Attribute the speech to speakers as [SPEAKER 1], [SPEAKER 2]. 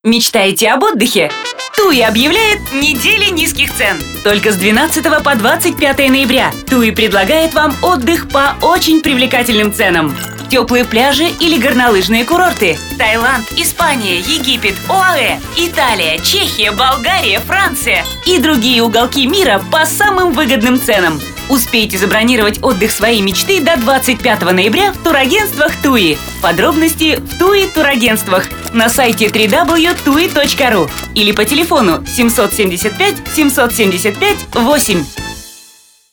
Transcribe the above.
[SPEAKER 1] Мечтаете об отдыхе? ТУИ объявляет недели низких цен. Только с 12 по 25 ноября ТУИ предлагает вам отдых по очень привлекательным ценам. Теплые пляжи или горнолыжные курорты. Таиланд, Испания, Египет, ОАЭ, Италия, Чехия, Болгария, Франция и другие уголки мира по самым выгодным ценам. Успейте забронировать отдых своей мечты до 25 ноября в турагентствах ТУИ. Подробности в ТУИ турагентствах на сайте www.tui.ru или по телефону 775 775 8.